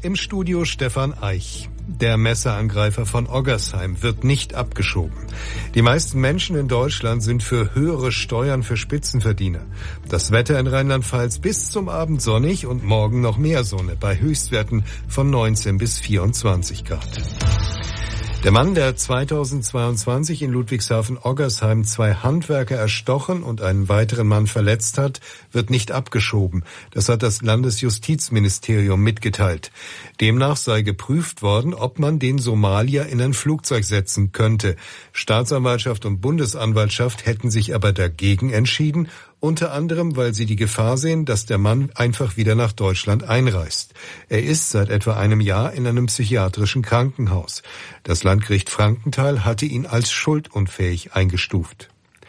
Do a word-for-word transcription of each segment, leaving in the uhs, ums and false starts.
Im Studio Stefan Eich. Der Messerangreifer von Oggersheim wird nicht abgeschoben. Die meisten Menschen in Deutschland sind für höhere Steuern für Spitzenverdiener. Das Wetter in Rheinland-Pfalz bis zum Abend sonnig und morgen noch mehr Sonne bei Höchstwerten von neunzehn bis vierundzwanzig Grad. Der Mann, der zweitausendzweiundzwanzig in Ludwigshafen-Oggersheim zwei Handwerker erstochen und einen weiteren Mann verletzt hat, wird nicht abgeschoben. Das hat das Landesjustizministerium mitgeteilt. Demnach sei geprüft worden, ob man den Somalier in ein Flugzeug setzen könnte. Staatsanwaltschaft und Bundesanwaltschaft hätten sich aber dagegen entschieden, unter anderem, weil sie die Gefahr sehen, dass der Mann einfach wieder nach Deutschland einreist. Er ist seit etwa einem Jahr in einem psychiatrischen Krankenhaus. Das Landgericht Frankenthal hatte ihn als schuldunfähig eingestuft.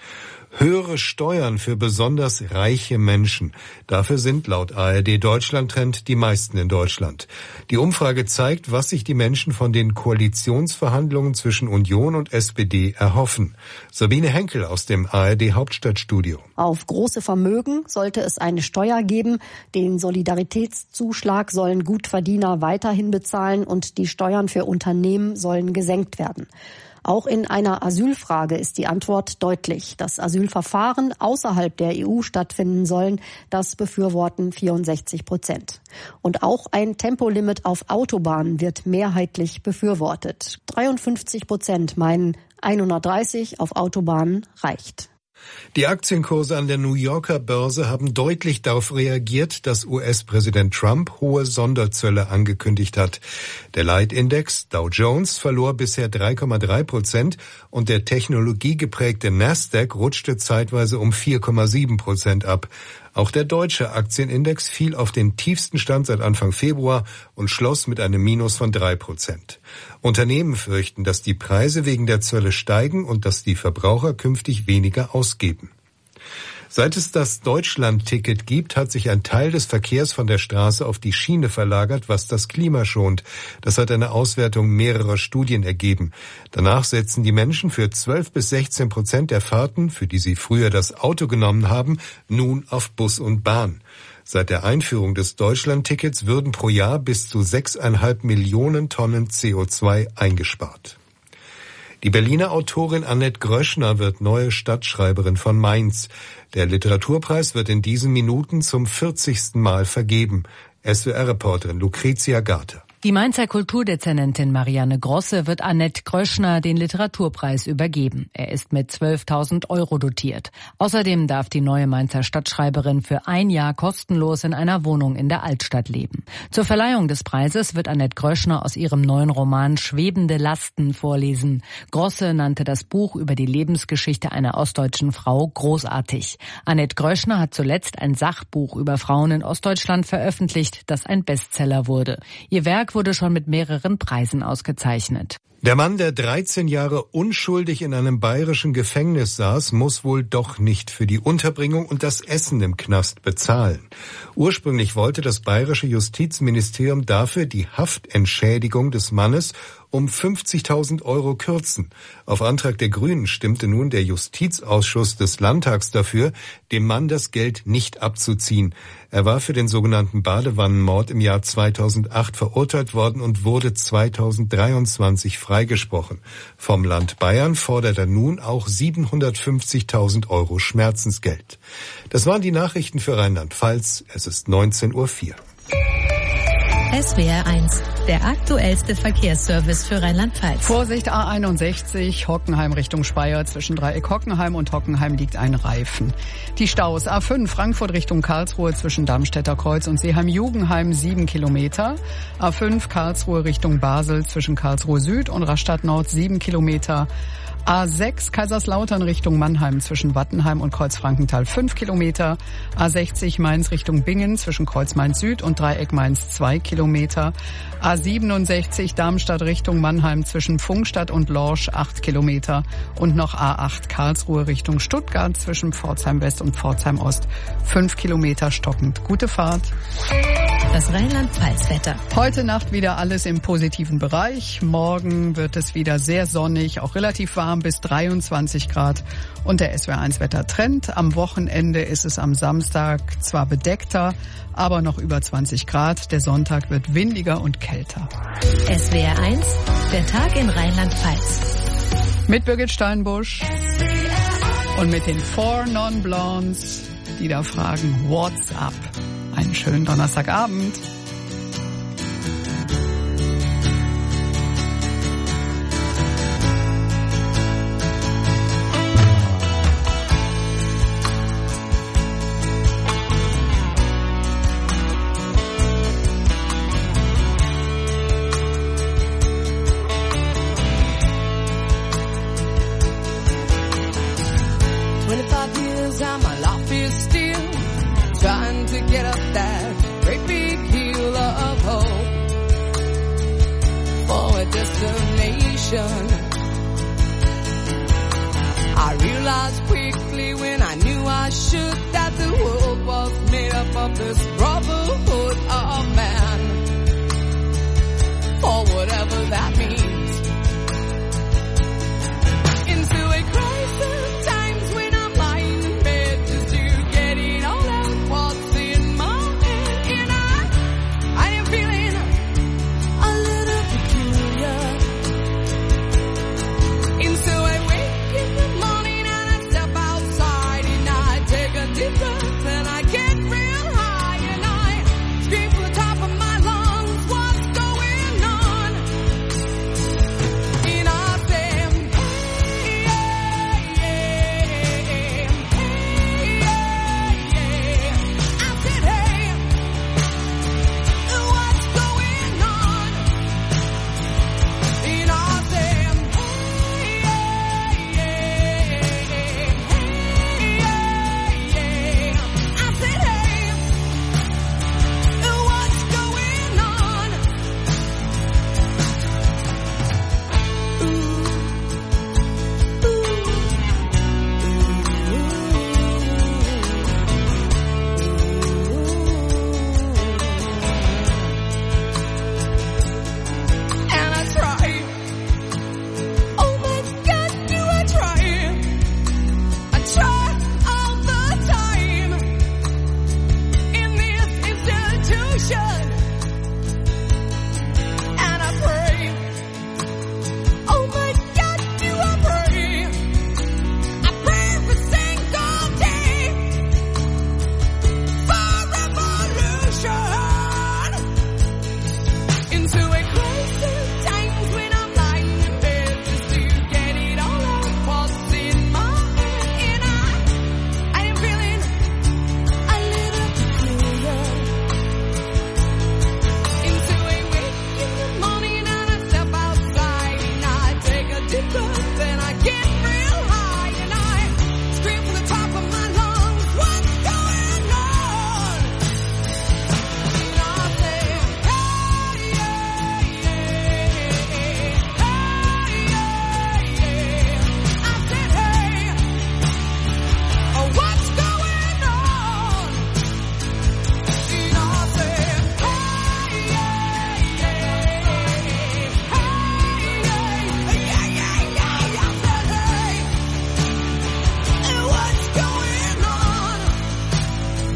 Höhere Steuern für besonders reiche Menschen. Dafür sind laut A R D Deutschland-Trend die meisten in Deutschland. Die Umfrage zeigt, was sich die Menschen von den Koalitionsverhandlungen zwischen Union und S P D erhoffen. Sabine Henkel aus dem A R D Hauptstadtstudio. Auf große Vermögen sollte es eine Steuer geben. Den Solidaritätszuschlag sollen Gutverdiener weiterhin bezahlen und die Steuern für Unternehmen sollen gesenkt werden. Auch in einer Asylfrage ist die Antwort deutlich. Dass Asylverfahren außerhalb der E U stattfinden sollen, das befürworten vierundsechzig Prozent. Und auch ein Tempolimit auf Autobahnen wird mehrheitlich befürwortet. dreiundfünfzig Prozent meinen, hundertdreißig auf Autobahnen reicht. Die Aktienkurse an der New Yorker Börse haben deutlich darauf reagiert, dass U S-Präsident Trump hohe Sonderzölle angekündigt hat. Der Leitindex Dow Jones verlor bisher drei Komma drei Prozent und der technologiegeprägte Nasdaq rutschte zeitweise um vier Komma sieben Prozent ab. Auch der deutsche Aktienindex fiel auf den tiefsten Stand seit Anfang Februar und schloss mit einem Minus von drei Prozent. Unternehmen fürchten, dass die Preise wegen der Zölle steigen und dass die Verbraucher künftig weniger ausgeben. Seit es das Deutschland-Ticket gibt, hat sich ein Teil des Verkehrs von der Straße auf die Schiene verlagert, was das Klima schont. Das hat eine Auswertung mehrerer Studien ergeben. Danach setzen die Menschen für zwölf bis sechzehn Prozent der Fahrten, für die sie früher das Auto genommen haben, nun auf Bus und Bahn. Seit der Einführung des Deutschland-Tickets würden pro Jahr bis zu sechseinhalb Millionen Tonnen C O zwei eingespart. Die Berliner Autorin Annette Gröschner wird neue Stadtschreiberin von Mainz. Der Literaturpreis wird in diesen Minuten zum vierzigsten Mal vergeben. S W R-Reporterin Lucrezia Garter. Die Mainzer Kulturdezernentin Marianne Grosse wird Annette Gröschner den Literaturpreis übergeben. Er ist mit zwölftausend Euro dotiert. Außerdem darf die neue Mainzer Stadtschreiberin für ein Jahr kostenlos in einer Wohnung in der Altstadt leben. Zur Verleihung des Preises wird Annette Gröschner aus ihrem neuen Roman Schwebende Lasten vorlesen. Grosse nannte das Buch über die Lebensgeschichte einer ostdeutschen Frau großartig. Annette Gröschner hat zuletzt ein Sachbuch über Frauen in Ostdeutschland veröffentlicht, das ein Bestseller wurde. Ihr Werk wurde schon mit mehreren Preisen ausgezeichnet. Der Mann, der dreizehn Jahre unschuldig in einem bayerischen Gefängnis saß, muss wohl doch nicht für die Unterbringung und das Essen im Knast bezahlen. Ursprünglich wollte das bayerische Justizministerium dafür die Haftentschädigung des Mannes um fünfzigtausend Euro kürzen. Auf Antrag der Grünen stimmte nun der Justizausschuss des Landtags dafür, dem Mann das Geld nicht abzuziehen. Er war für den sogenannten Badewannenmord im Jahr zweitausendacht verurteilt worden und wurde zweitausenddreiundzwanzig freigesprochen. Vom Land Bayern fordert er nun auch siebenhundertfünfzigtausend Euro Schmerzensgeld. Das waren die Nachrichten für Rheinland-Pfalz. Es ist neunzehn Uhr vier. S W R eins, der aktuellste Verkehrsservice für Rheinland-Pfalz. Vorsicht, A einundsechzig, Hockenheim Richtung Speyer. Zwischen Dreieck Hockenheim und Hockenheim liegt ein Reifen. Die Staus A fünf, Frankfurt Richtung Karlsruhe zwischen Darmstädter Kreuz und Seeheim-Jugenheim, sieben Kilometer. A fünf, Karlsruhe Richtung Basel zwischen Karlsruhe Süd und Rastatt Nord, sieben Kilometer. A sechs, Kaiserslautern Richtung Mannheim zwischen Wattenheim und Kreuzfrankenthal, fünf Kilometer. A sechzig, Mainz Richtung Bingen zwischen Kreuz Mainz Süd und Dreieck Mainz, zwei Kilometer. A siebenundsechzig, Darmstadt Richtung Mannheim zwischen Pfungstadt und Lorsch, acht Kilometer. Und noch A acht, Karlsruhe Richtung Stuttgart zwischen Pforzheim West und Pforzheim Ost, fünf Kilometer stockend. Gute Fahrt. Das Rheinland-Pfalz-Wetter. Heute Nacht wieder alles im positiven Bereich. Morgen wird es wieder sehr sonnig, auch relativ warm bis dreiundzwanzig Grad. Und der S W R eins Wettertrend. Am Wochenende ist es am Samstag zwar bedeckter, aber noch über zwanzig Grad. Der Sonntag wird windiger und kälter. S W R eins, der Tag in Rheinland-Pfalz. Mit Birgit Steinbusch und mit den Four Non-Blondes, die da fragen, what's up? Einen schönen Donnerstagabend. twenty-five years and my life is still trying to get up that great big hill of hope for a destination. I realized quickly when I knew I should that the world was made up of this brotherhood of man, or whatever that means. Into a crisis times when I'm lying in bed just to get it all out what's in my head, and I, I am feeling a little peculiar. And so I wake in the morning and I step outside and I take a deep breath and I get real high and I scream from the top of my lungs, what's going on? And I say, hey, yeah, yeah, hey, yeah, yeah. I said, hey, what's going on? And I said, hey, yeah, yeah, hey, yeah, yeah. I said, hey, what's going on? And I try. Oh my God, do I try? I try all the time in this institution. And I pray. Oh my God, do I pray? I pray every single day for revolution. Into a crisis times when I'm lying in bed just to get it all out what's in my head, and I, I am feeling a little peculiar. Into a wake in the morning and I step outside and I take a deep breath and I get real high and I scream from the top of my lungs, what's going on? And I say, hey, yeah, yeah, hey, yeah, yeah. I said, hey, oh, what's going on? And I said, hey, yeah, yeah, hey, yeah, yeah, yeah, yeah. I said, hey, what's going on?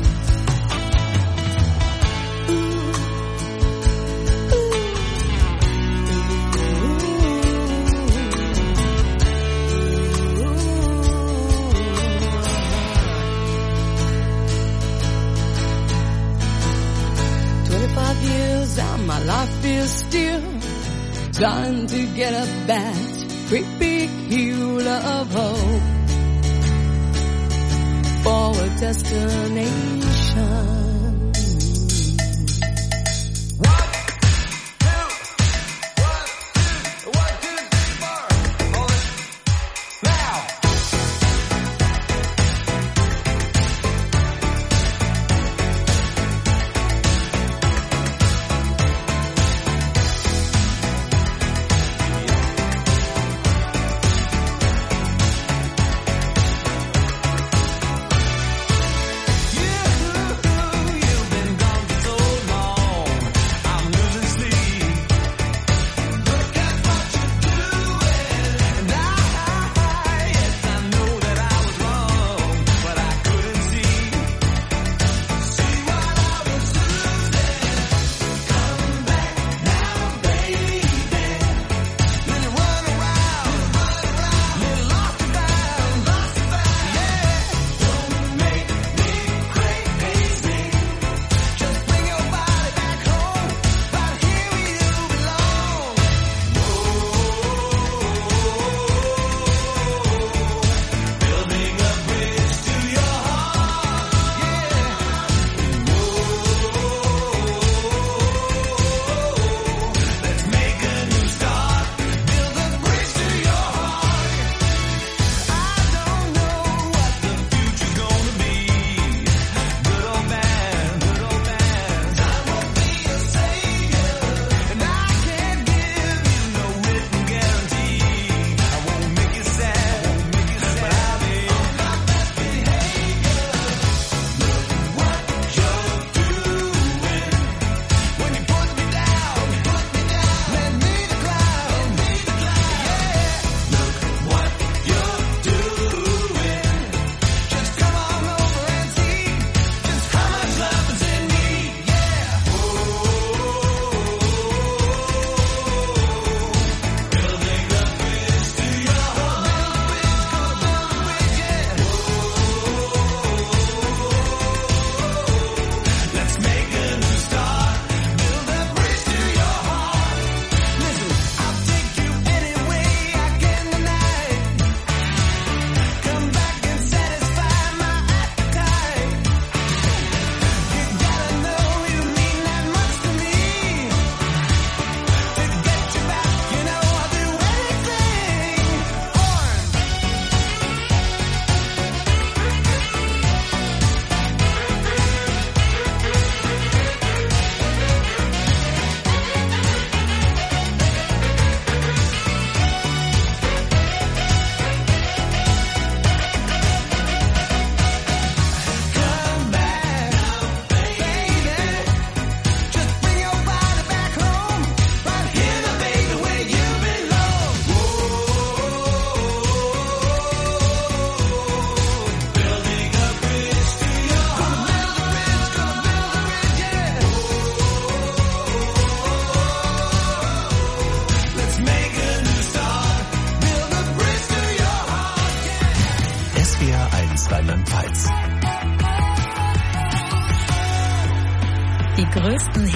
Twenty-five years and my life is still trying to get up that great big hill of hope for a destination.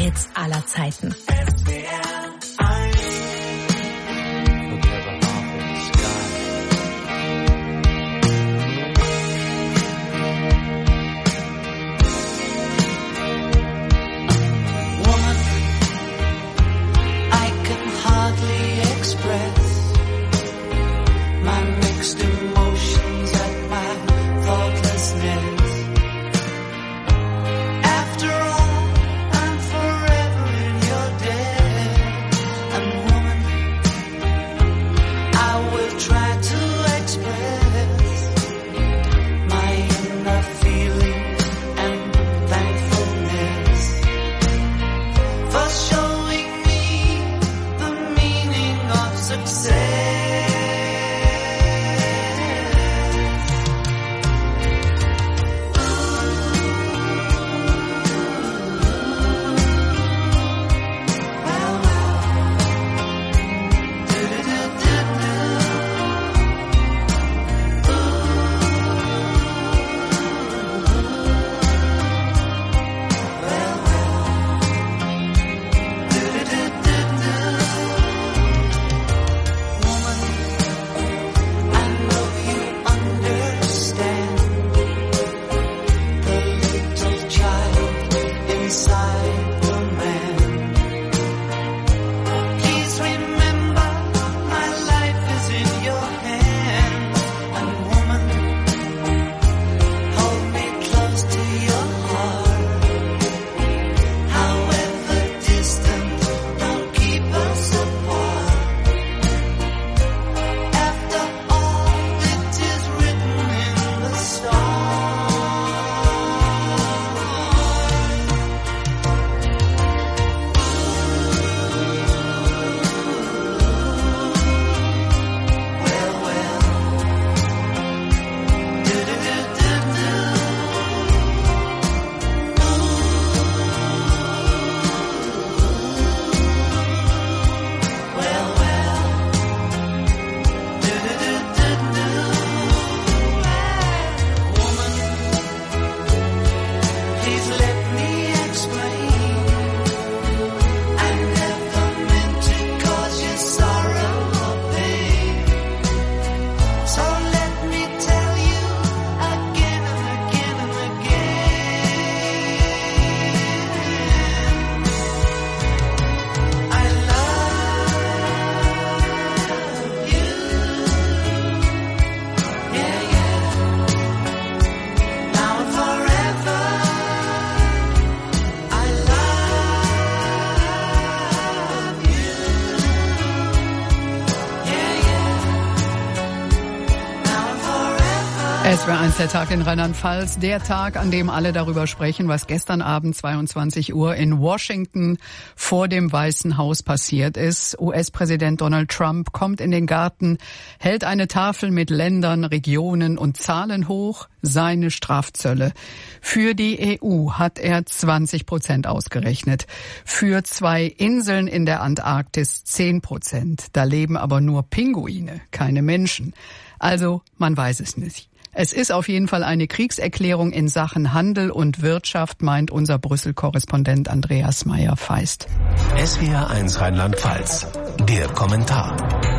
Hits aller Zeiten. S W R eins, der Tag in Rheinland-Pfalz, der Tag, an dem alle darüber sprechen, was gestern Abend zweiundzwanzig Uhr in Washington vor dem Weißen Haus passiert ist. U S-Präsident Donald Trump kommt in den Garten, hält eine Tafel mit Ländern, Regionen und Zahlen hoch, seine Strafzölle. Für die E U hat er zwanzig Prozent ausgerechnet. Für zwei Inseln in der Antarktis zehn Prozent. Da leben aber nur Pinguine, keine Menschen. Also, man weiß es nicht. Es ist auf jeden Fall eine Kriegserklärung in Sachen Handel und Wirtschaft, meint unser Brüssel-Korrespondent Andreas Meyer-Feist. S W R eins Rheinland-Pfalz. Der Kommentar.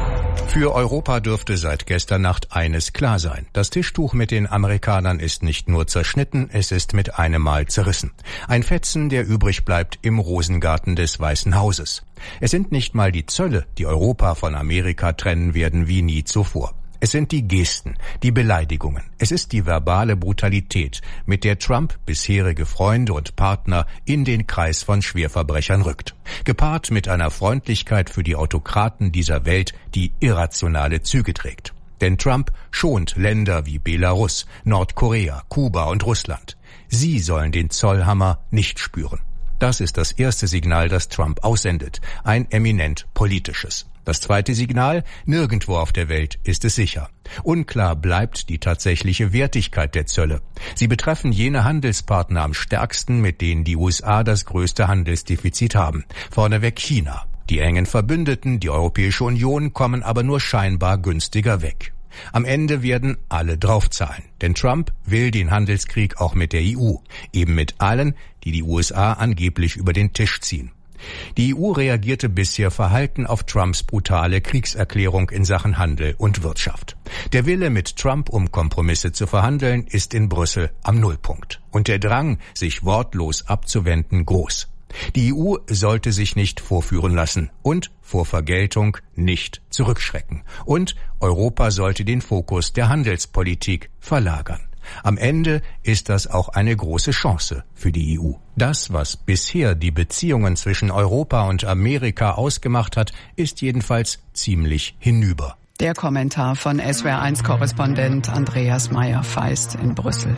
Für Europa dürfte seit gestern Nacht eines klar sein. Das Tischtuch mit den Amerikanern ist nicht nur zerschnitten, es ist mit einem Mal zerrissen. Ein Fetzen, der übrig bleibt im Rosengarten des Weißen Hauses. Es sind nicht mal die Zölle, die Europa von Amerika trennen werden wie nie zuvor. Es sind die Gesten, die Beleidigungen. Es ist die verbale Brutalität, mit der Trump bisherige Freunde und Partner in den Kreis von Schwerverbrechern rückt. Gepaart mit einer Freundlichkeit für die Autokraten dieser Welt, die irrationale Züge trägt. Denn Trump schont Länder wie Belarus, Nordkorea, Kuba und Russland. Sie sollen den Zollhammer nicht spüren. Das ist das erste Signal, das Trump aussendet. Ein eminent politisches. Das zweite Signal, nirgendwo auf der Welt ist es sicher. Unklar bleibt die tatsächliche Wertigkeit der Zölle. Sie betreffen jene Handelspartner am stärksten, mit denen die U S A das größte Handelsdefizit haben. Vorneweg China. Die engen Verbündeten, die Europäische Union, kommen aber nur scheinbar günstiger weg. Am Ende werden alle draufzahlen, denn Trump will den Handelskrieg auch mit der E U, eben mit allen, die die U S A angeblich über den Tisch ziehen. Die E U reagierte bisher verhalten auf Trumps brutale Kriegserklärung in Sachen Handel und Wirtschaft. Der Wille, mit Trump um Kompromisse zu verhandeln, ist in Brüssel am Nullpunkt. Und der Drang, sich wortlos abzuwenden, groß. Die E U sollte sich nicht vorführen lassen und vor Vergeltung nicht zurückschrecken. Und Europa sollte den Fokus der Handelspolitik verlagern. Am Ende ist das auch eine große Chance für die E U. Das, was bisher die Beziehungen zwischen Europa und Amerika ausgemacht hat, ist jedenfalls ziemlich hinüber. Der Kommentar von S W R eins Korrespondent Andreas Meyer-Feist in Brüssel.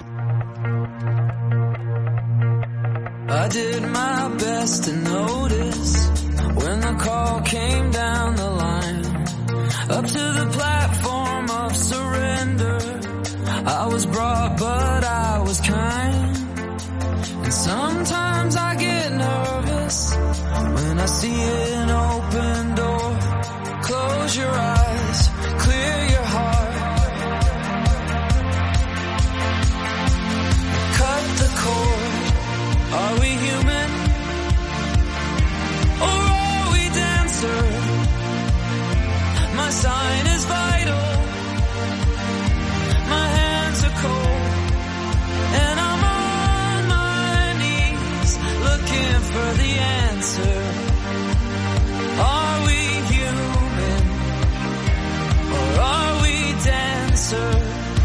I did my best to notice when the call came down the line, up to the platform of surrender. I was brought, but I was kind. And sometimes I get nervous when I see an open door. Close your eyes, clear your heart. Cut the cord. Are we human? Or are we dancer? My sign is vital. My hands are cold, and I'm on my knees looking for the answer. Are we human, or are we dancer?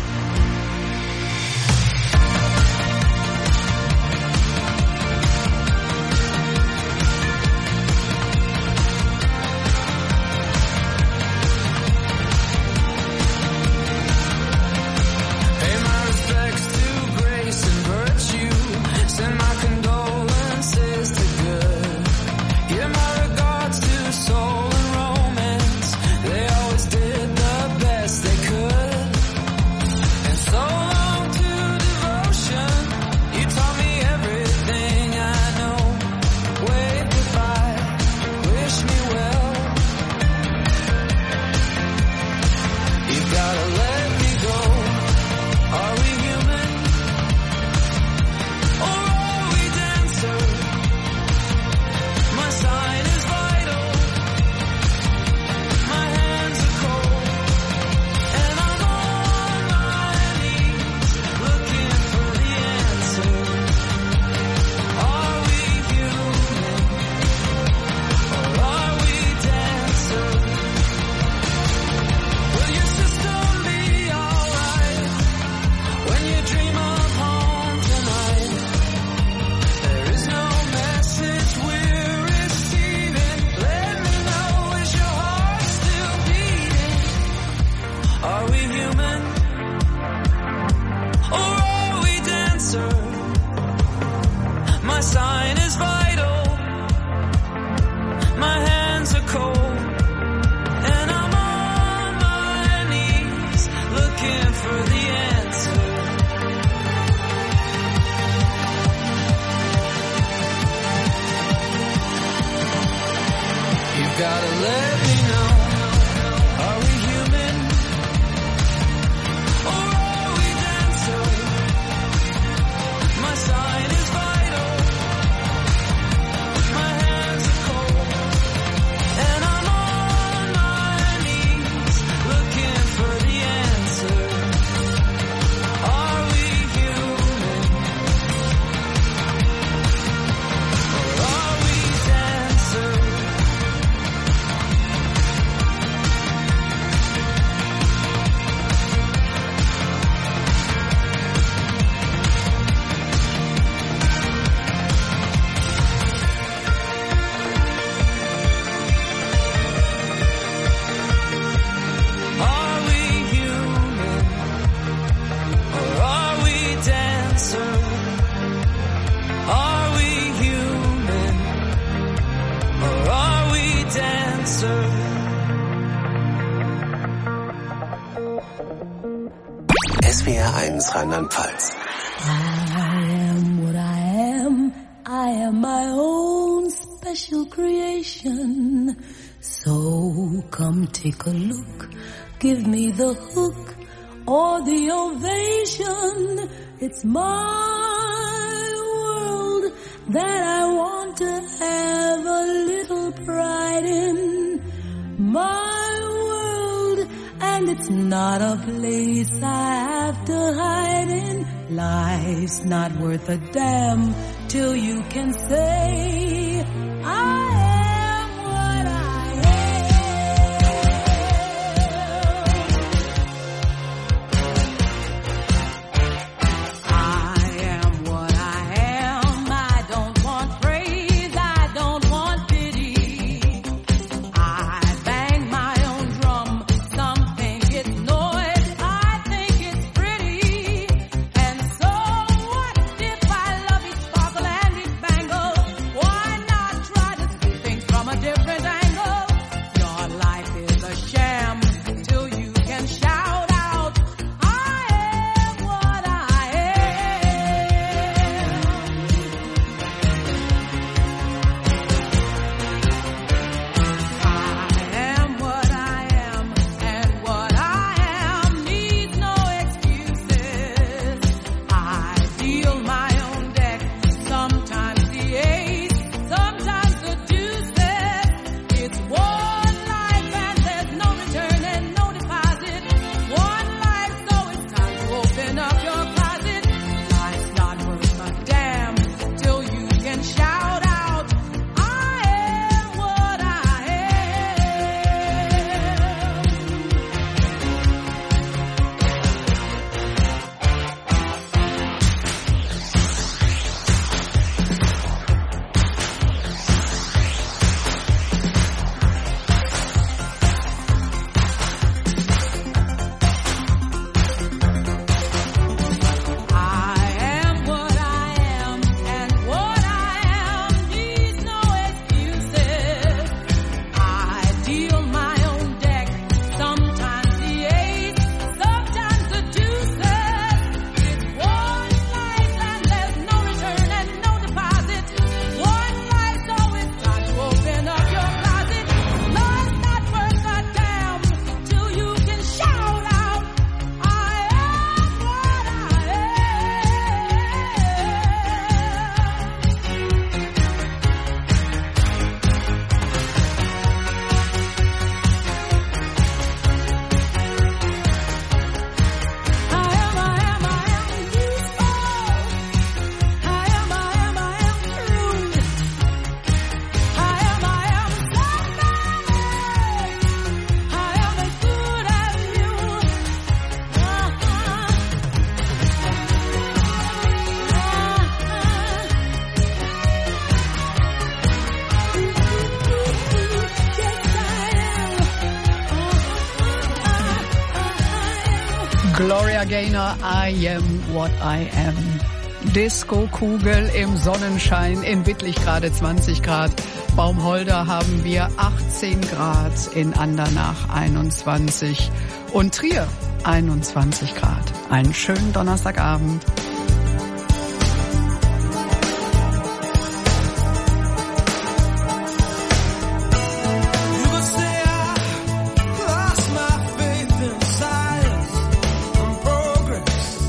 S W R eins Rheinland-Pfalz. I am what I am. I am my own special creation. So come take a look give me the hook or the ovation. It's my world that I want to have a little pride in. My world, and it's not a place I have to hide in. Life's not worth a damn till you can say I am what I am. I am what I am. I don't want praise, I don't want pity. I bang my own drum. Some think it's noise, I think it's pretty. And so what if I love each sparkle and each bangle? Why not try to see things from a different angle? Your life is a sham till you can shout out, I am what I am. I am what I am, and what I am needs no excuses. I deal my own deck, sometimes the ace, sometimes the deuces. It's one life and there's no return and no deposit. One life, so it's time to open up your closet. Life's not worth a damn till you can shout out, I am what I am. I am what I am, and what I am needs no excuses. I deal my own deck, sometimes the ace, sometimes the deuces. It's one life and there's no return and no deposit. One life, so it's time to open up your closet. Life's not worth a damn till you can shout out, I am what I am. I am, I am, I am beautiful. I am, I am, I am true. I am, I am somebody. I am as good as you. Gloria Gaynor, I am what I am. Disco-Kugel im Sonnenschein, in Wittlich gerade zwanzig Grad. Baumholder haben wir achtzehn Grad, in Andernach einundzwanzig und Trier einundzwanzig Grad. Einen schönen Donnerstagabend. You could say I lost my faith in science and progress.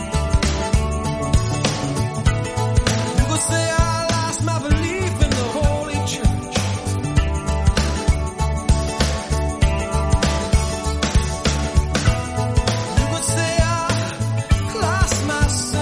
You could say I lost my belief in the Holy Church. You could say I lost my sense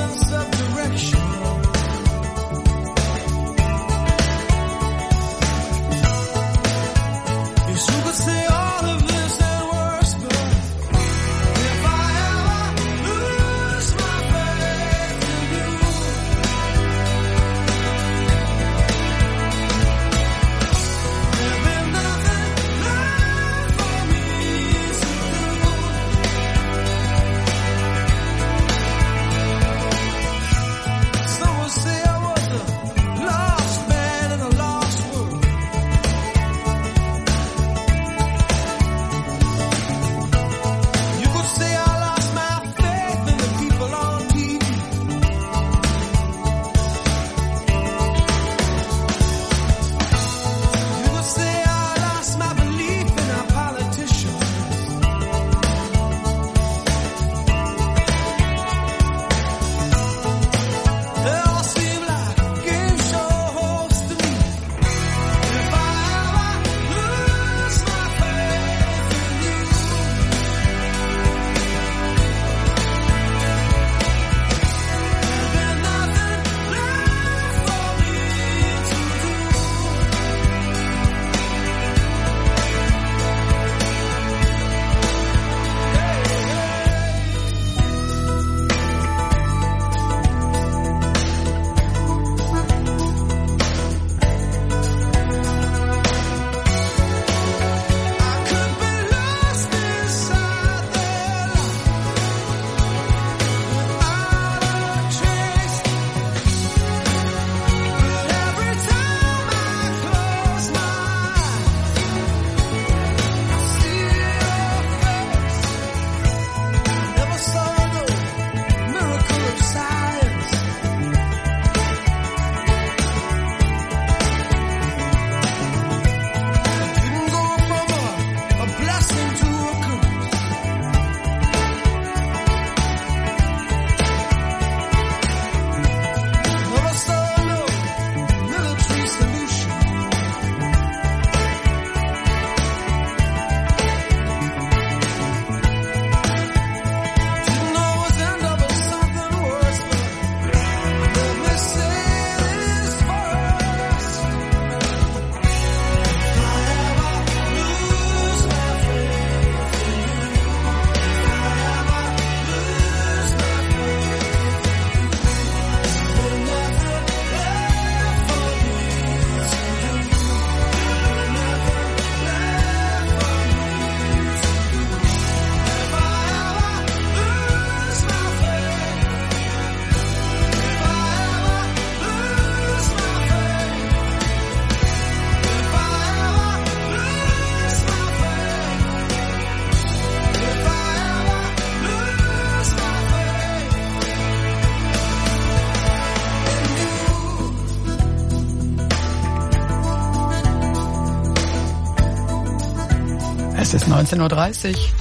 Es ist neunzehn Uhr dreißig.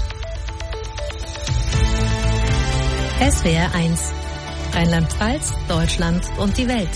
S W R eins. Rheinland-Pfalz, Deutschland und die Welt.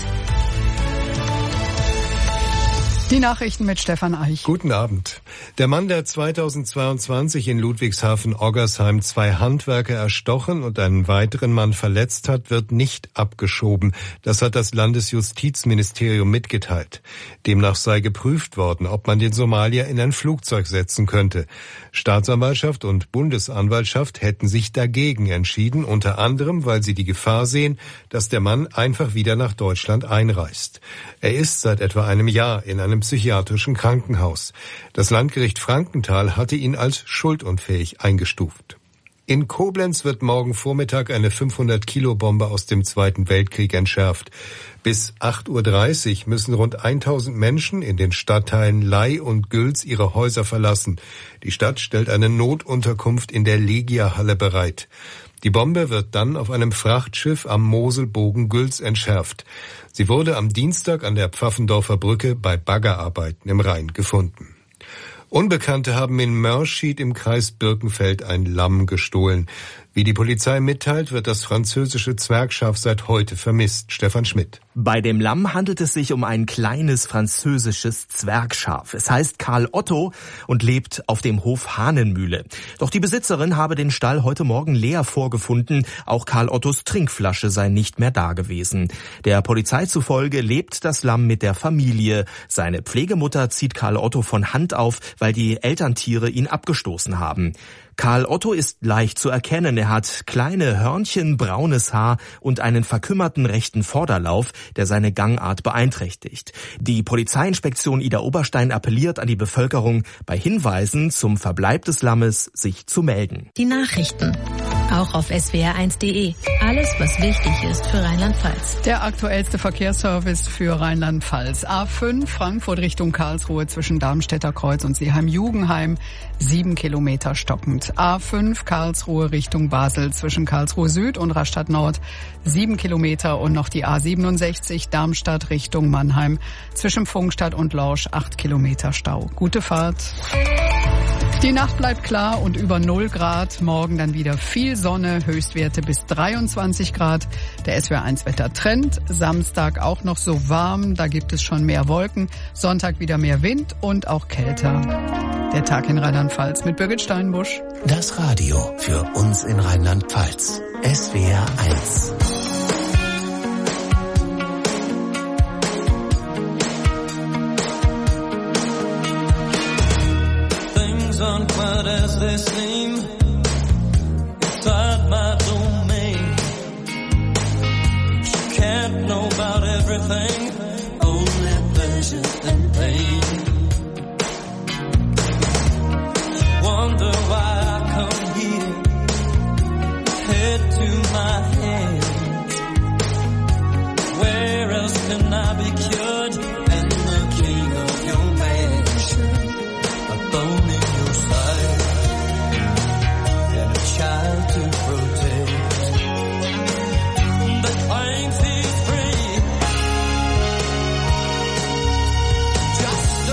Die Nachrichten mit Stefan Eich. Guten Abend. Der Mann, der zweitausendzweiundzwanzig in Ludwigshafen-Oggersheim zwei Handwerker erstochen und einen weiteren Mann verletzt hat, wird nicht abgeschoben. Das hat das Landesjustizministerium mitgeteilt. Demnach sei geprüft worden, ob man den Somalier in ein Flugzeug setzen könnte. Staatsanwaltschaft und Bundesanwaltschaft hätten sich dagegen entschieden, unter anderem, weil sie die Gefahr sehen, dass der Mann einfach wieder nach Deutschland einreist. Er ist seit etwa einem Jahr in einem psychiatrischen Krankenhaus. Das Landgericht Frankenthal hatte ihn als schuldunfähig eingestuft. In Koblenz wird morgen Vormittag eine fünfhundert-Kilo-Bombe aus dem Zweiten Weltkrieg entschärft. Bis acht Uhr dreißig müssen rund tausend Menschen in den Stadtteilen Ley und Gülz ihre Häuser verlassen. Die Stadt stellt eine Notunterkunft in der Legia-Halle bereit. Die Bombe wird dann auf einem Frachtschiff am Moselbogen Gülz entschärft. Sie wurde am Dienstag an der Pfaffendorfer Brücke bei Baggerarbeiten im Rhein gefunden. Unbekannte haben in Mörschied im Kreis Birkenfeld ein Lamm gestohlen. Wie die Polizei mitteilt, wird das französische Zwergschaf seit heute vermisst. Stefan Schmidt. Bei dem Lamm handelt es sich um ein kleines französisches Zwergschaf. Es heißt Karl Otto und lebt auf dem Hof Hahnenmühle. Doch die Besitzerin habe den Stall heute Morgen leer vorgefunden. Auch Karl Ottos Trinkflasche sei nicht mehr da gewesen. Der Polizei zufolge lebt das Lamm mit der Familie. Seine Pflegemutter zieht Karl Otto von Hand auf, weil die Elterntiere ihn abgestoßen haben. Karl Otto ist leicht zu erkennen. Er hat kleine Hörnchen, braunes Haar und einen verkümmerten rechten Vorderlauf, der seine Gangart beeinträchtigt. Die Polizeiinspektion Ida Oberstein appelliert an die Bevölkerung, bei Hinweisen zum Verbleib des Lammes sich zu melden. Die Nachrichten. Auch auf S W R eins Punkt de. Alles, was wichtig ist für Rheinland-Pfalz. Der aktuellste Verkehrsservice für Rheinland-Pfalz. A fünf Frankfurt Richtung Karlsruhe zwischen Darmstädter Kreuz und Seeheim-Jugenheim. Sieben Kilometer stockend. A fünf Karlsruhe Richtung Basel zwischen Karlsruhe Süd und Rastatt Nord. Sieben Kilometer und noch die A siebenundsechzig Darmstadt Richtung Mannheim zwischen Pfungstadt und Lorsch. Acht Kilometer Stau. Gute Fahrt. Die Nacht bleibt klar und über null Grad. Morgen dann wieder viel Sonne, Höchstwerte bis dreiundzwanzig Grad. Der S W R eins Wettertrend. Samstag auch noch so warm, da gibt es schon mehr Wolken. Sonntag wieder mehr Wind und auch kälter. Der Tag in Rheinland-Pfalz mit Birgit Steinbusch. Das Radio für uns in Rheinland-Pfalz. S W R eins. Aren't quite as they seem inside my domain. You can't know about everything, only pleasure and pain. Wonder why I come here, head to my hands. Where else can I be cured and the king of your mansion? A bone in and a child to protect, but I ain't feel free. Just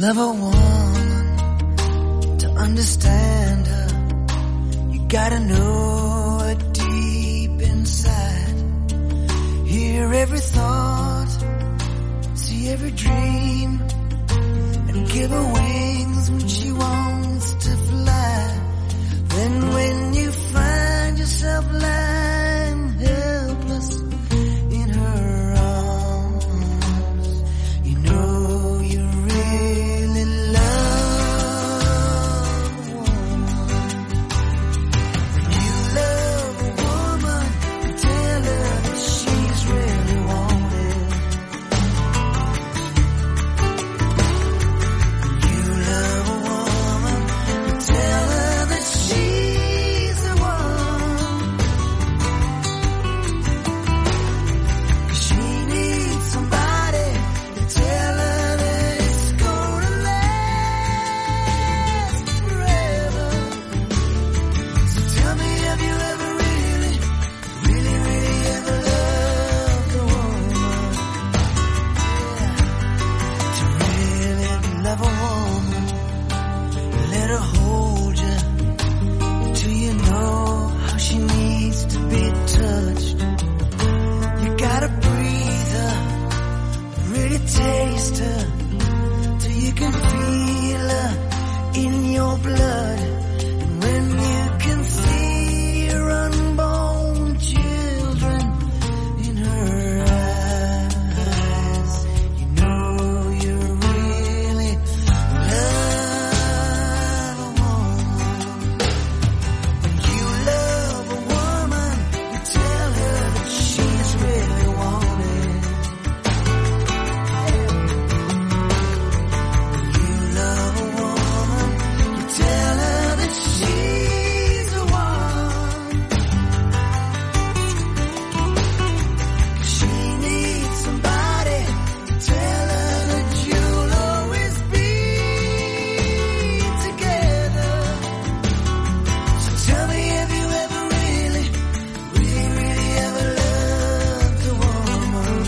love a woman, to understand her, you gotta know her deep inside. Hear every thought, see every dream, and give her wings when she wants to fly. Then when you find yourself lying helpless in her arms, you know you really love a woman. When you love a woman, you tell her that she's really wanted. When you love a woman, you tell her that she's the one. 'Cause she needs somebody to tell her that it's gonna last forever. So tell me, have you ever really, really, really ever loved a woman? Yeah. To really love a woman, let her hold you till you know how she needs to be touched. You gotta breathe her, really taste her, till you can feel her in your blood. And when you can see her unborn children in her eyes, you know you really love a woman. When you love a woman, you tell her that she's really wanted. When you love a woman, you tell her that she's the one. 'Cause she needs somebody to tell her that you'll always be together. So tell me, have you ever really, really, really ever loved a woman?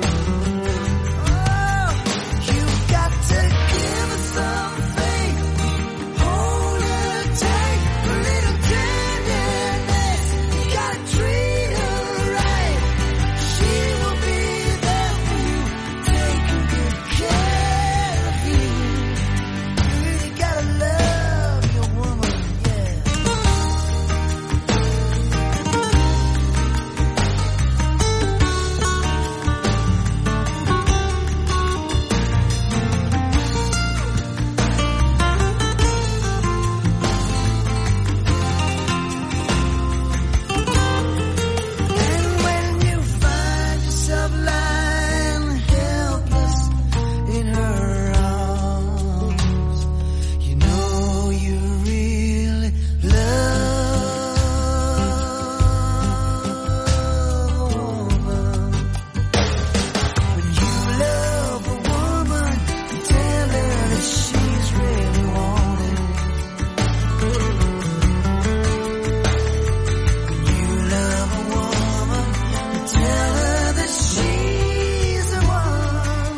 Oh, you've got to give her some faith, hold her tight, a little tenderness. You gotta treat her right. She will be there for you, taking good care of you. You really gotta love your woman, yeah. And when you find yourself lying helpless in her arms, you know you really love a woman. When you love a woman, you tell her that she's really wanted. When you love a woman, you tell her that she's the one.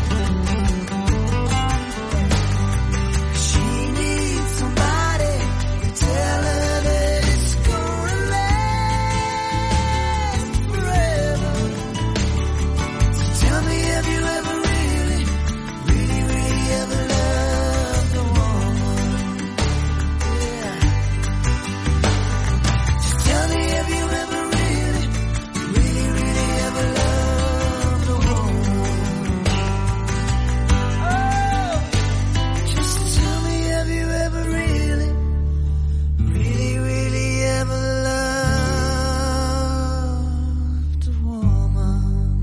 She needs somebody to tell her that it's gonna last forever. So tell me, have you ever really, really, really ever loved a woman? Yeah. Just tell me, have you ever really, really, really ever loved a woman? Oh, just tell me, have you ever really, really, really ever loved a woman?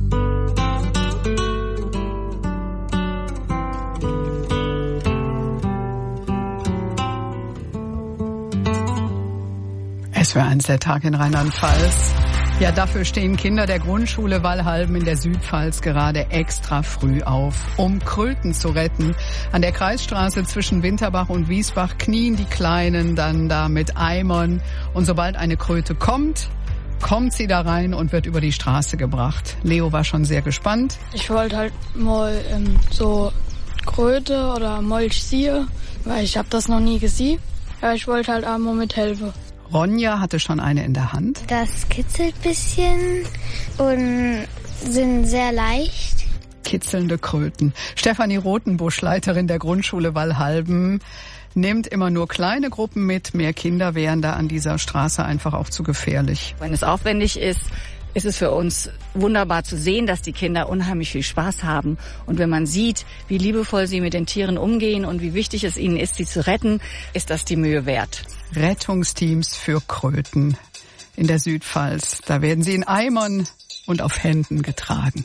S W R eins, der Tag in Rheinland-Pfalz. Ja, dafür stehen Kinder der Grundschule Wallhalben in der Südpfalz gerade extra früh auf, um Kröten zu retten. An der Kreisstraße zwischen Winterbach und Wiesbach knien die Kleinen dann da mit Eimern. Und sobald eine Kröte kommt, kommt sie da rein und wird über die Straße gebracht. Leo war schon sehr gespannt. Ich wollte halt mal ähm, so Kröte oder Molchsiehe, weil ich habe das noch nie gesehen. Ja, ich wollte halt auch mal mithelfen. Ronja hatte schon eine in der Hand. Das kitzelt ein bisschen und sind sehr leicht. Kitzelnde Kröten. Stefanie Rotenbusch, Leiterin der Grundschule Wallhalben, nimmt immer nur kleine Gruppen mit. Mehr Kinder wären da an dieser Straße einfach auch zu gefährlich. Wenn es aufwendig ist, ist es für uns wunderbar zu sehen, dass die Kinder unheimlich viel Spaß haben. Und wenn man sieht, wie liebevoll sie mit den Tieren umgehen und wie wichtig es ihnen ist, sie zu retten, ist das die Mühe wert. Rettungsteams für Kröten in der Südpfalz. Da werden sie in Eimern und auf Händen getragen.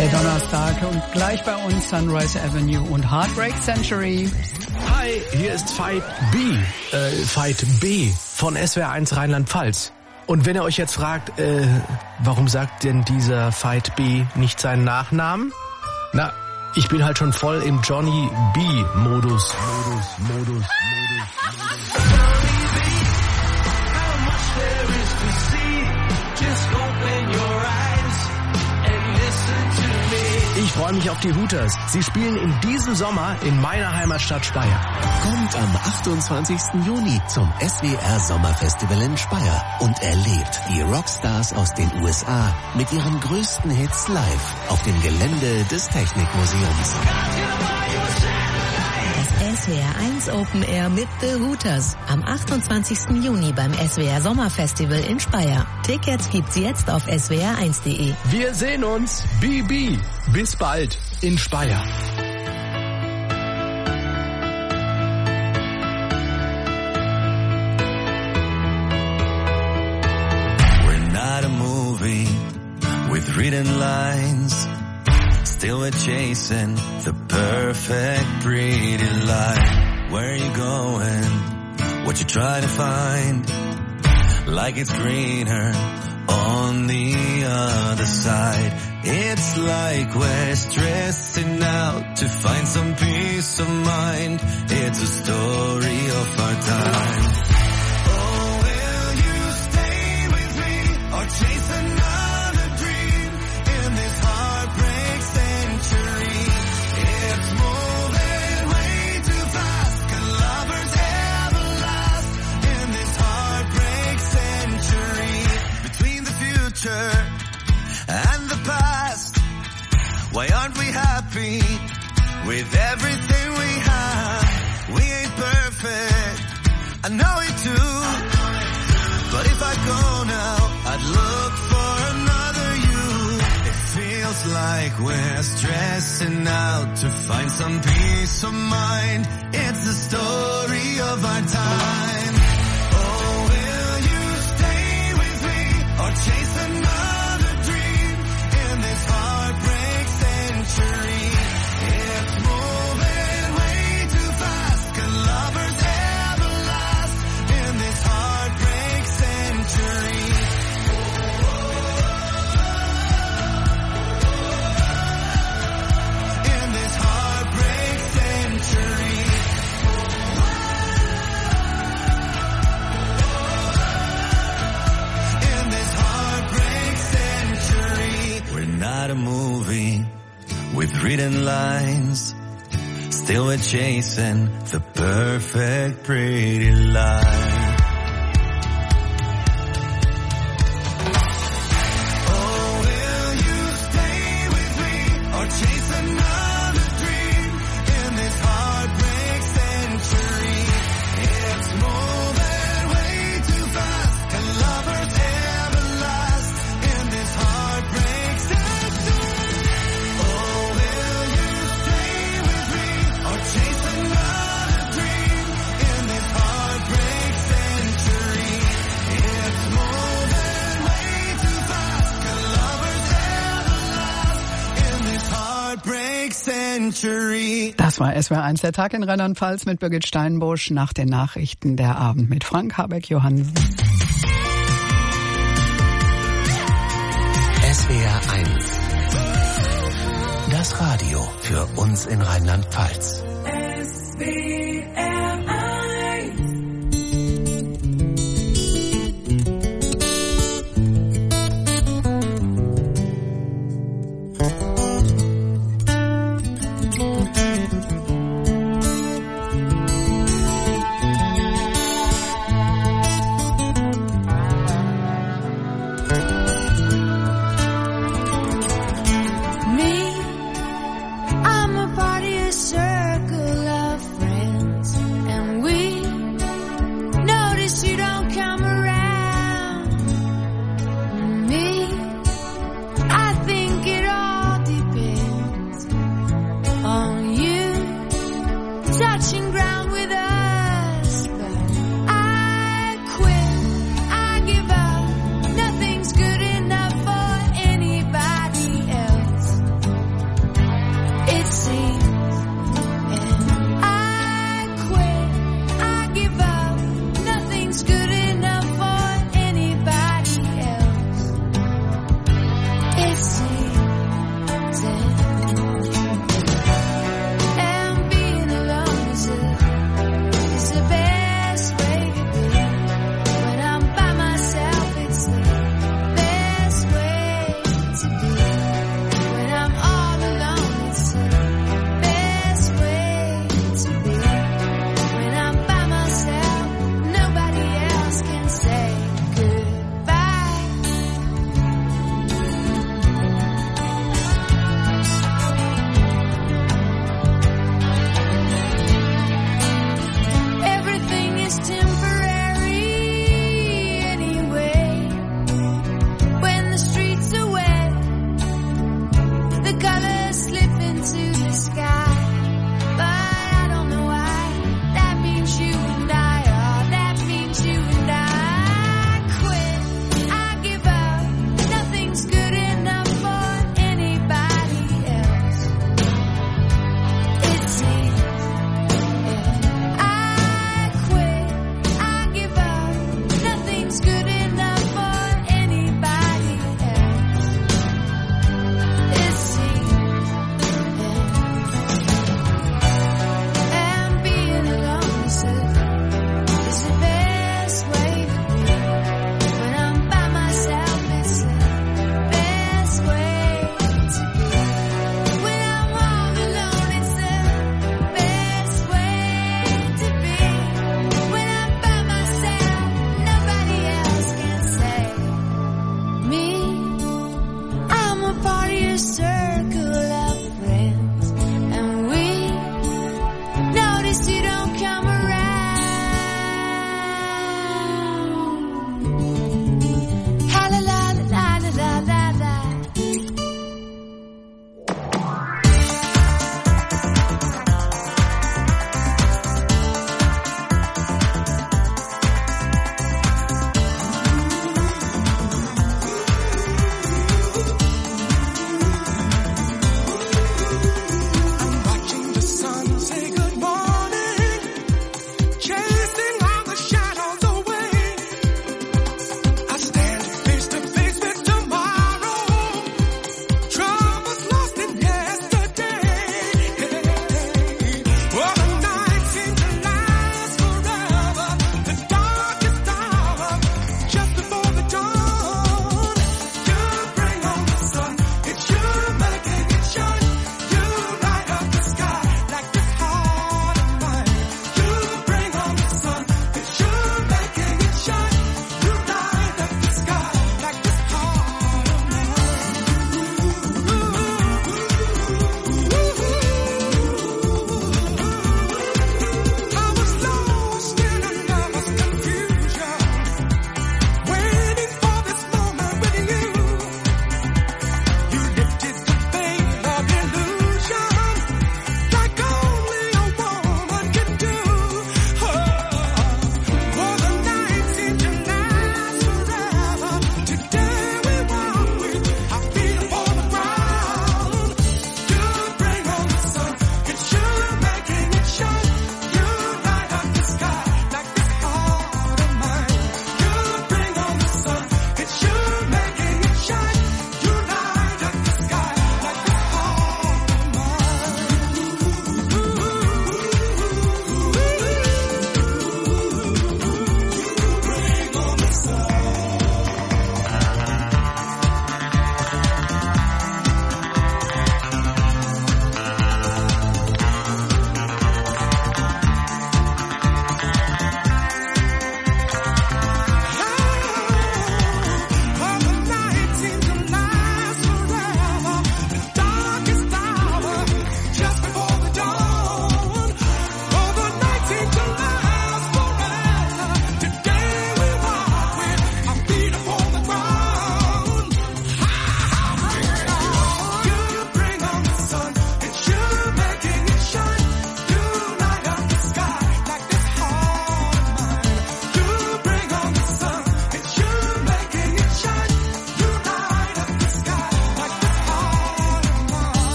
Der Donnerstag und gleich bei uns Sunrise Avenue und Heartbreak Century. Hi, hier ist Veit B, äh, Veit B von S W R eins Rheinland-Pfalz. Und wenn ihr euch jetzt fragt, äh, warum sagt denn dieser Veit B nicht seinen Nachnamen? Na, ich bin halt schon voll im Johnny B-Modus. Modus, Modus, Modus. Ich freue mich auf die Hooters. Sie spielen in diesem Sommer in meiner Heimatstadt Speyer. Kommt am achtundzwanzigsten Juni zum S W R Sommerfestival in Speyer und erlebt die Rockstars aus den U S A mit ihren größten Hits live auf dem Gelände des Technikmuseums. Das S W R eins Open Air mit The Hooters am achtundzwanzigsten Juni beim S W R Sommerfestival in Speyer. Tickets gibt's jetzt auf s w r eins punkt de. Wir sehen uns. B B. Bis bald in Speyer. We're not a movie with written lines. Still we're chasing the perfect pretty life. Where are you going? What you trying to find? Like it's greener on the other side. It's like we're stressing out to find some peace of mind. It's a story of our time. Oh, will you stay with me or chase another dream in this heartbreak century? It's moving way too fast. Can lovers ever last in this heartbreak century? Between the future and the past, why aren't we happy with everything we have? We ain't perfect, I know it too. But if I go now, I'd look for another you. It feels like we're stressing out to find some peace of mind. It's the story of our time. Oh, will you stay with me or chase another dream in this heartbreak century? It's moving way too fast. Can lovers ever last in this heartbreak century? In this heartbreak century. In this heartbreak century. We're not a movie with written lines. Still we're chasing the perfect pretty life. Oh, will you stay with me or chase another dream in this heartbreak century? It's moving way too fast. Can lovers ever last in this heartbreak century? Oh, will you stay with me or chase another dream in this heartbreak century? It's moving way too fast. Can lovers ever last in this heartbreak century? Das war S W R eins, der Tag in Rheinland-Pfalz mit Birgit Steinbusch. Nach den Nachrichten der Abend mit Frank Habeck-Johansen. S W R eins. Das Radio für uns in Rheinland-Pfalz. S W R eins. Me, I'm a part of your circle of friends.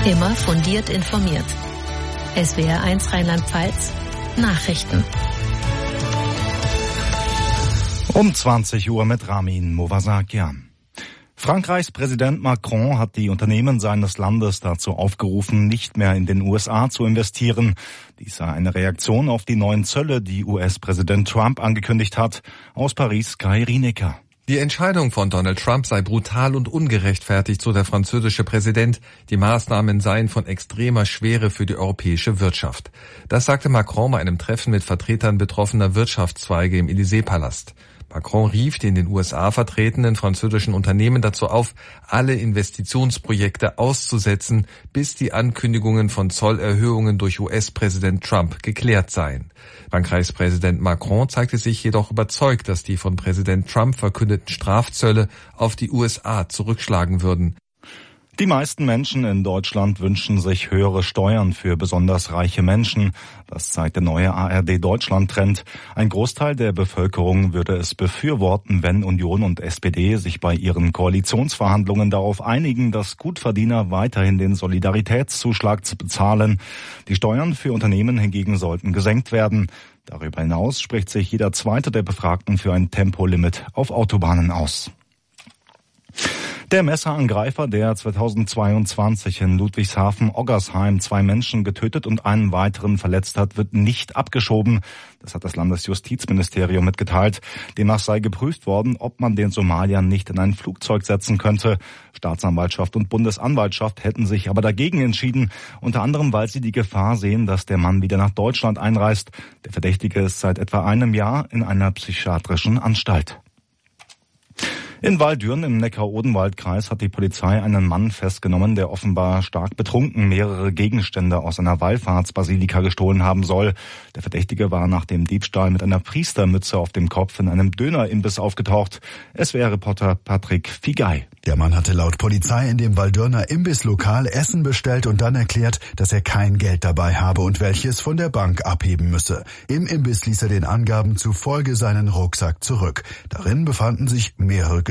Immer fundiert informiert. S W R eins Rheinland-Pfalz Nachrichten. Um zwanzig Uhr mit Ramin Movasakian. Frankreichs Präsident Macron hat die Unternehmen seines Landes dazu aufgerufen, nicht mehr in den U S A zu investieren. Dies sei eine Reaktion auf die neuen Zölle, die U S-Präsident Trump angekündigt hat. Aus Paris Kai Rienecker. Die Entscheidung von Donald Trump sei brutal und ungerechtfertigt, so der französische Präsident. Die Maßnahmen seien von extremer Schwere für die europäische Wirtschaft. Das sagte Macron bei einem Treffen mit Vertretern betroffener Wirtschaftszweige im Élysée-Palast. Macron rief die in den U S A vertretenen französischen Unternehmen dazu auf, alle Investitionsprojekte auszusetzen, bis die Ankündigungen von Zollerhöhungen durch U S-Präsident Trump geklärt seien. Frankreichs Präsident Macron zeigte sich jedoch überzeugt, dass die von Präsident Trump verkündeten Strafzölle auf die U S A zurückschlagen würden. Die meisten Menschen in Deutschland wünschen sich höhere Steuern für besonders reiche Menschen. Das zeigt der neue A R D-Deutschland-Trend. Ein Großteil der Bevölkerung würde es befürworten, wenn Union und S P D sich bei ihren Koalitionsverhandlungen darauf einigen, dass Gutverdiener weiterhin den Solidaritätszuschlag bezahlen. Die Steuern für Unternehmen hingegen sollten gesenkt werden. Darüber hinaus spricht sich jeder Zweite der Befragten für ein Tempolimit auf Autobahnen aus. Der Messerangreifer, der zweitausendzweiundzwanzig in Ludwigshafen-Oggersheim zwei Menschen getötet und einen weiteren verletzt hat, wird nicht abgeschoben. Das hat das Landesjustizministerium mitgeteilt. Demnach sei geprüft worden, ob man den Somalier nicht in ein Flugzeug setzen könnte. Staatsanwaltschaft und Bundesanwaltschaft hätten sich aber dagegen entschieden, unter anderem, weil sie die Gefahr sehen, dass der Mann wieder nach Deutschland einreist. Der Verdächtige ist seit etwa einem Jahr in einer psychiatrischen Anstalt. In Waldürn im Neckar-Odenwald-Kreis hat die Polizei einen Mann festgenommen, der offenbar stark betrunken mehrere Gegenstände aus einer Wallfahrtsbasilika gestohlen haben soll. Der Verdächtige war nach dem Diebstahl mit einer Priestermütze auf dem Kopf in einem Dönerimbiss aufgetaucht. S W R-Reporter Patrick Figay. Der Mann hatte laut Polizei in dem Waldürner Imbisslokal Essen bestellt und dann erklärt, dass er kein Geld dabei habe und welches von der Bank abheben müsse. Im Imbiss ließ er den Angaben zufolge seinen Rucksack zurück. Darin befanden sich mehrere